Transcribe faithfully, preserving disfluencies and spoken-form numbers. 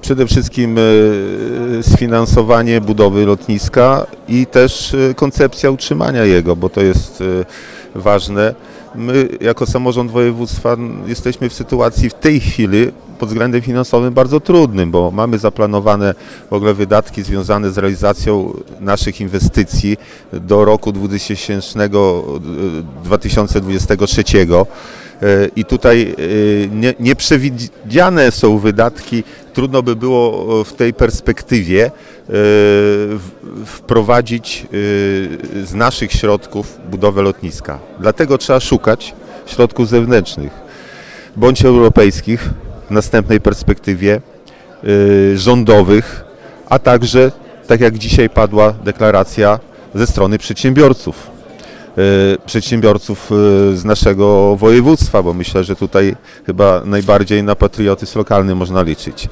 Przede wszystkim sfinansowanie budowy lotniska i też koncepcja utrzymania jego, bo to jest ważne. My jako samorząd województwa jesteśmy w sytuacji w tej chwili pod względem finansowym bardzo trudnym, bo mamy zaplanowane w ogóle wydatki związane z realizacją naszych inwestycji do roku dwa tysiące dwudziestego trzeciego i tutaj nie, nieprzewidziane są wydatki. Trudno by było w tej perspektywie wprowadzić z naszych środków budowę lotniska. Dlatego trzeba szukać środków zewnętrznych, bądź europejskich w następnej perspektywie, rządowych, a także, tak jak dzisiaj padła deklaracja, ze strony przedsiębiorców. Przedsiębiorców z naszego województwa, bo myślę, że tutaj chyba najbardziej na patriotyzm lokalny można liczyć.